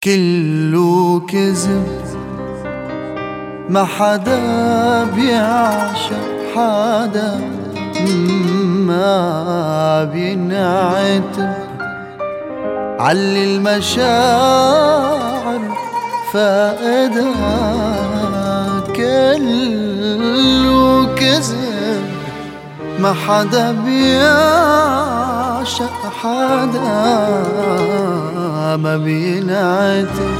كله كذب، ما حدا بيعشق حدا، ما بينعتب علي المشاعر فائدها. كله كذب، ما حدا بيعشق حدا، ما بينعتب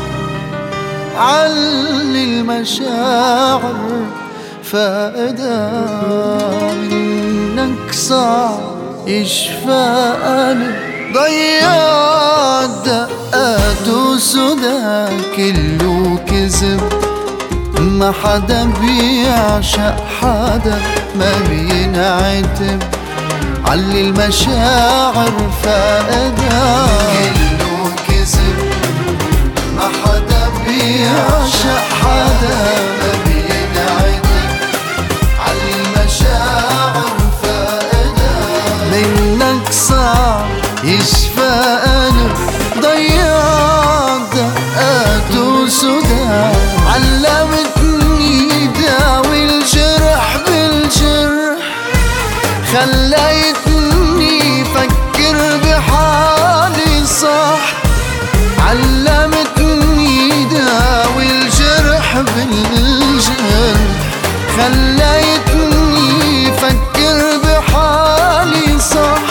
علي المشاعر فائدة. منك صعب يشفى قلب ضيع دقات وسودا. كله كذب، ما حدا بيعشق حدا، ما بينعتب علي المشاعر فائدة. كله كذب، ما حدا بيعشق حدا، ما بينعتب علي المشاعر فائدة. منك صعب يشفى قلب ضيع دقات وسودا. علمتني داوي الجرح بالجرح، خليتني فكر بحالي صح. علمتني داوي الجرح بالجرح، خليتني فكر بحالي صح.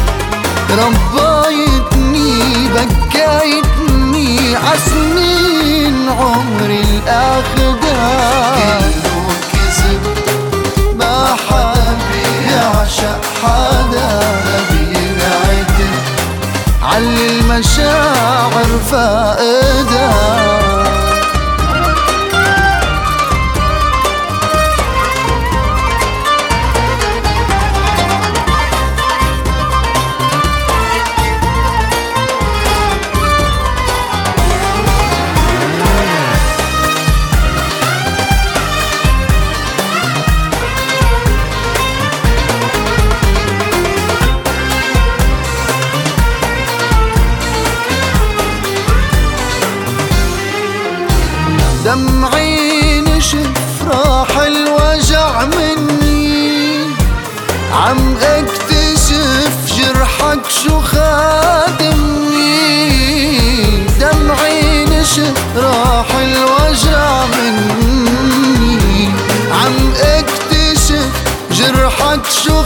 ربيتني بكيتني عسنين عمري الأخدع. كله كذب، ما حدا بيعشق حدا، ما بينعتب علي المشاعر فائدة. دمعي نشف راح الوجع مني، عم اكتشف جرحك شو خادمني. دمعي نشف راح الوجع مني، عم اكتشف جرحك شو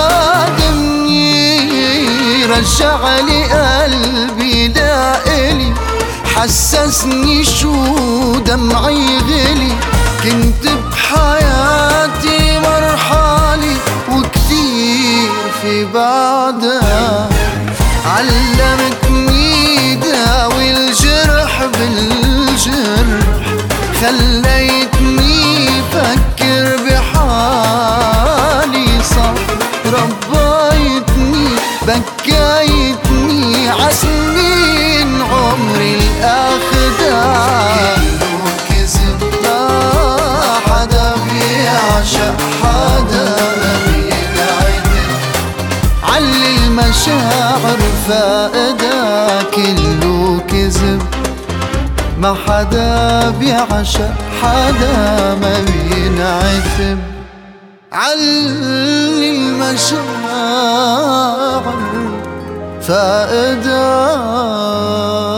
خادمني. رجع لي قلبي لإلي، حسسني شو دمعي غلي. كنت بحياتي مرحالي وكتير في بعدها. علمتني داوي الجرح بالجرح، خليتني فكر بحالي صح. ربيتني بكيتني عسنين عمري الأخدع. كله كذب، ما حدا بيعشق حدا، ما بينعتب علي المشاعر فائدة. كله كذب، ما حدا بيعشق حدا، ما بينعتب علي المشاعر فائدة.